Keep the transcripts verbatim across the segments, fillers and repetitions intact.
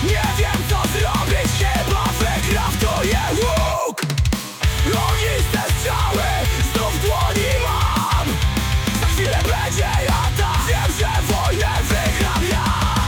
Nie wiem co zrobić, chyba wykraftuję łuk. Ogniste strzały znów w dłoni mam. Za chwilę będzie atak. Wiem, że wojnę wygram ja.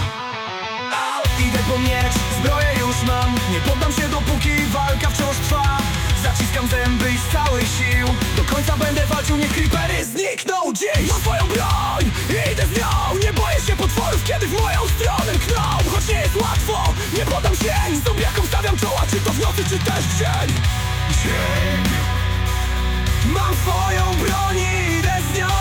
Idę po miecz, zbroję już mam. Nie poddam się dopóki walka wciąż trwa. Zaciskam zęby i z całych sił do końca będę walczył, niech creepery znikną dziś. Mam swoją broń, idę z nią. Nie boję się potworów, kiedy w moją stronę mkną. Choć nie jest łatwo, nie poddam się. Zombiakom stawiam czoła, czy to w nocy, czy też w dzień. Dzień. Mam swoją broń i idę z nią.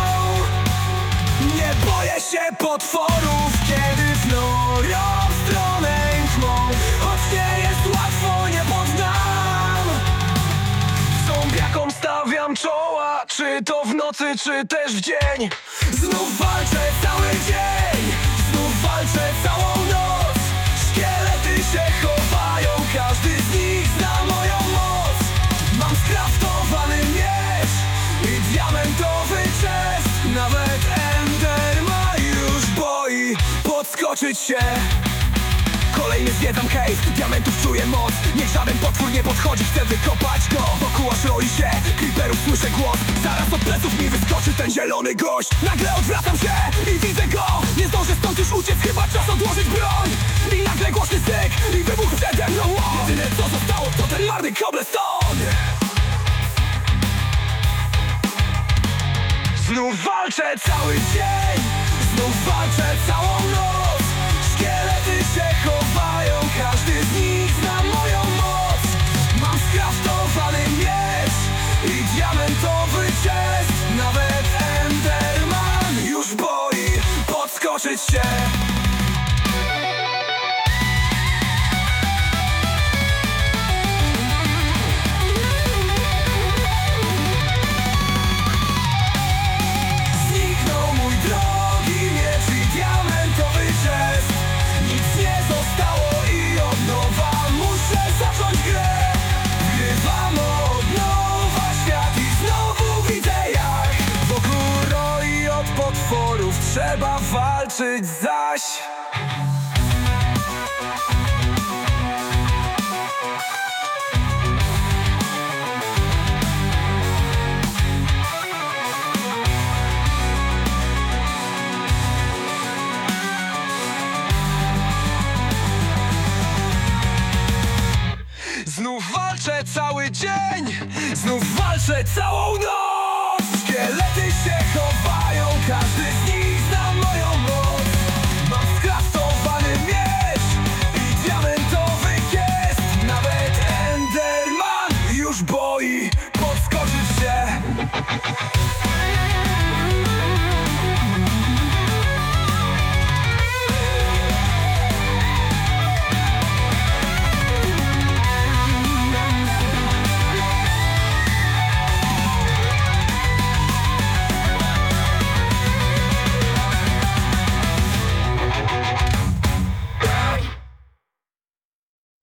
Nie boję się potworów, kiedy wnoją w stronę tmą. Choć nie jest łatwo, nie poddam. Zombiakom stawiam czoła, czy to w nocy, czy też w dzień. Znów walczę cały dzień, znów walczę całą noc. Szkielety się chowają, każdy z nich zna moją moc. Mam skraftowany miecz i diamentowy chest. Nawet Enderman już boi podskoczyć się. Kolejny zwiedzam cave, diamentów czuję moc. Niech żaden potwór nie podchodzi, chcę wykopać go. Wokół aż roi się, creeperów słyszę głos. Zaraz od pleców mi wyskoczy ten zielony gość. Nagle odwracam się i widzę go. Nie zdążę stąd już uciec, chyba czas odłożyć broń. I nagle głośny syk i wybuch przede mną. Jedyne co zostało to ten marny cobblestone. Znów walczę cały dzień, znów walczę całą noc. Szkielety się chowają, każdy z nich zna moją moc. Mam skraftowany miecz i diamentowy chest. Nawet Enderman już boi podskoczyć się. Zniknął mój drogi miecz i diamentowy chest. Nic nie zostało i od nowa muszę zacząć grę. Grywam od nowa świat i znowu widzę jak wokół roi od potworów trzeba walczyć zaś. Znów walczę cały dzień, znów walczę całą noc. Szkielety się chowają, każdy z nich